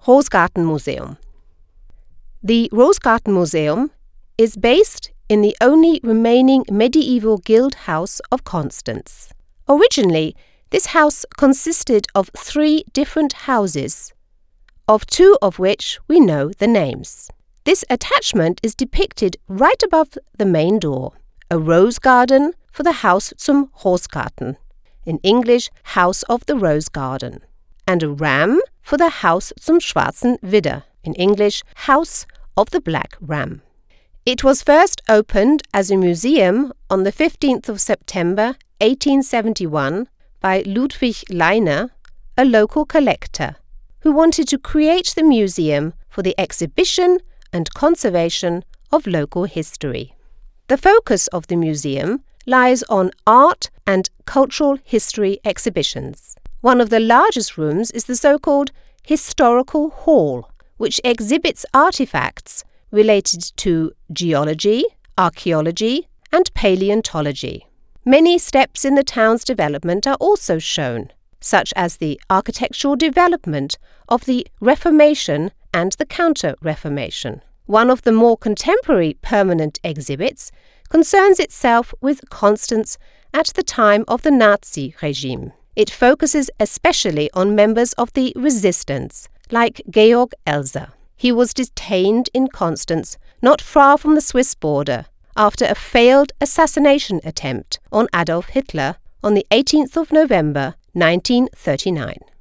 Rosegartenmuseum. The Rosegartenmuseum is based in the only remaining medieval guild house of Constance. Originally, this house consisted of 3 different houses, of 2 of which we know the names. This attachment is depicted right above the main door. A rose garden for the Haus zum Rosgarten, in English House of the Rose Garden, and a ram for the Haus zum Schwarzen Widder, in English House of the Black Ram. It was first opened as a museum on the 15th of September 1871 by Ludwig Leiner, a local collector, who wanted to create the museum for the exhibition and conservation of local history. The focus of the museum lies on art and cultural history exhibitions. One of the largest rooms is the so-called Historical Hall, which exhibits artifacts related to geology, archaeology, and paleontology. Many steps in the town's development are also shown, such as the architectural development of the Reformation and the Counter-Reformation. One of the more contemporary permanent exhibits concerns itself with Constance at the time of the Nazi regime. It focuses especially on members of the resistance, like Georg Elser. He was detained in Constance, not far from the Swiss border, after a failed assassination attempt on Adolf Hitler on the 18th of November 1939.